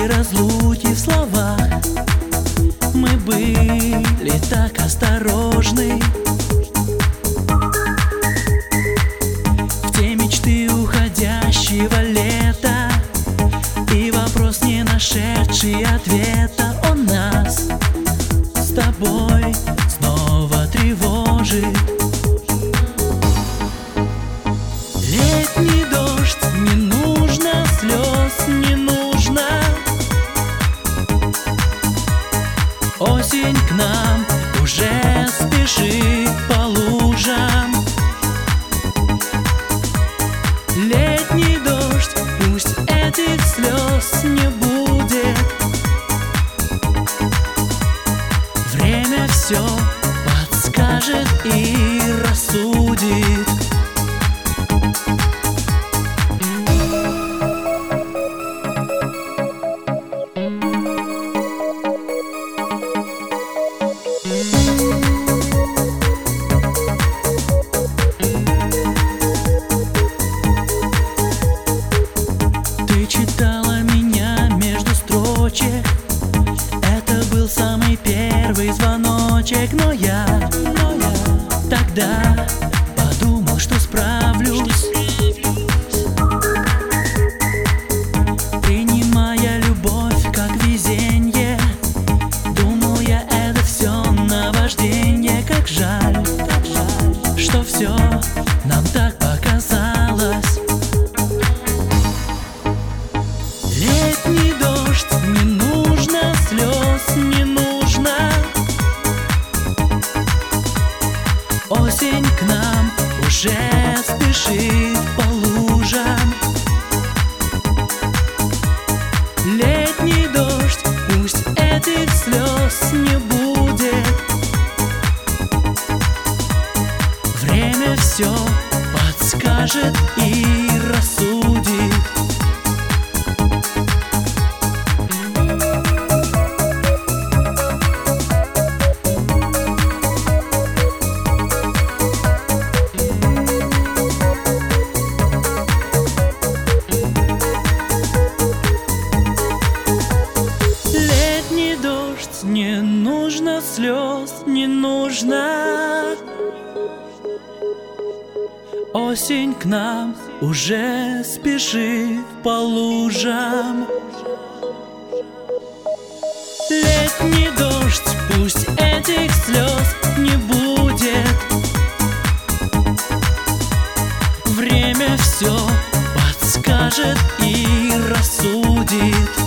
и разлуки в словах. Мы были так осторожны в те мечты уходящего лета, и вопрос, не нашедший ответа, он нас с тобой снова тревожит. Летний дождь, не нужно слез, не нужно. Осень к нам уже спешит по лужам. Летний дождь, пусть этих слез не будет. Время все подскажет и рассудит. Ты читала меня между строчек, это был самый первый звоночек, но я тогда подумал, что справлюсь, принимая любовь как везенье. Думал я, это все наваждение. Как жаль, что все нам так показалось. Летний дождь, не нужно слез, не нужно. Осень к нам уже спешит по лужам. Летний дождь, пусть этих слез не будет. Время все подскажет и рассудит. Не нужно слез, не нужно. Осень к нам уже спешит по лужам. Летний дождь, пусть этих слез не будет. Время все подскажет и рассудит.